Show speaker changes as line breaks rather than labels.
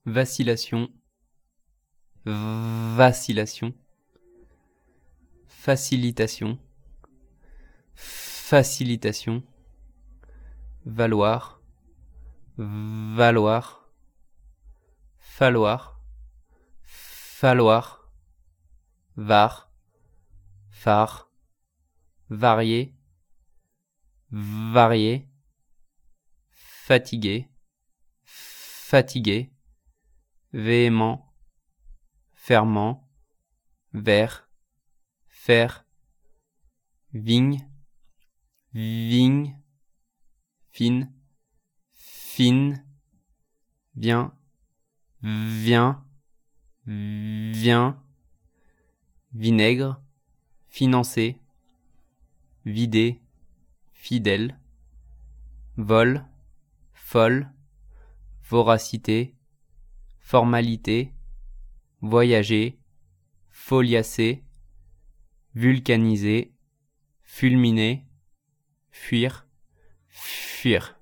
vacillation, vacillation, facilitation, facilitation, valoir, valoir, falloir, falloir, var, phare, varier, varier, fatigué, fatigué, véhément, ferment, vert, faire, vigne, vigne, fine, fine, vient, vient, vient, vinaigre, financer, vider, fidèle, vol, folle, voracité, formalité, voyager, foliacer, vulcaniser, fulminer, fuir, fuir.